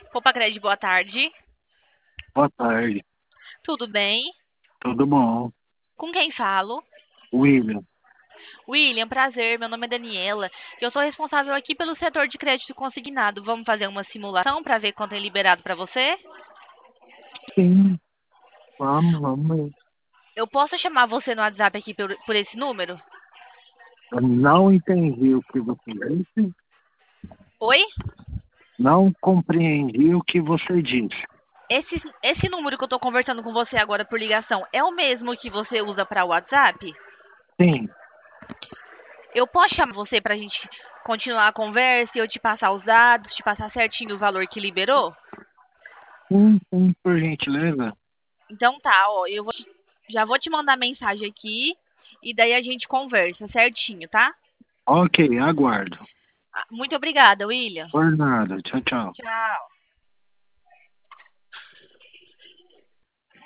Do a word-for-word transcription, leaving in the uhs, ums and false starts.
Poupa Crédito, boa tarde. Boa tarde, Tudo bem? tudo bom? Com quem falo? William, William, prazer. Meu nome é Daniela. Eu sou responsável aqui pelo setor de crédito consignado. Vamos fazer uma simulação para ver quanto é liberado para você? sim, vamos, vamos. Eu posso chamar você no WhatsApp aqui por, por esse número? Eu não entendi o que você disse, Oi? não compreendi o que você disse. Esse, esse número que eu estou conversando com você agora por ligação é o mesmo que você usa para o WhatsApp? Sim, Eu posso chamar você para a gente continuar a conversa e eu te passar os dados, te passar certinho o valor que liberou? sim, sim, por gentileza. Então tá, ó, eu vou te- já vou te mandar mensagem aqui e daí a gente conversa certinho, tá? Ok, aguardo. Ah, muito obrigada, William. Por nada, tchau, tchau. Tchau.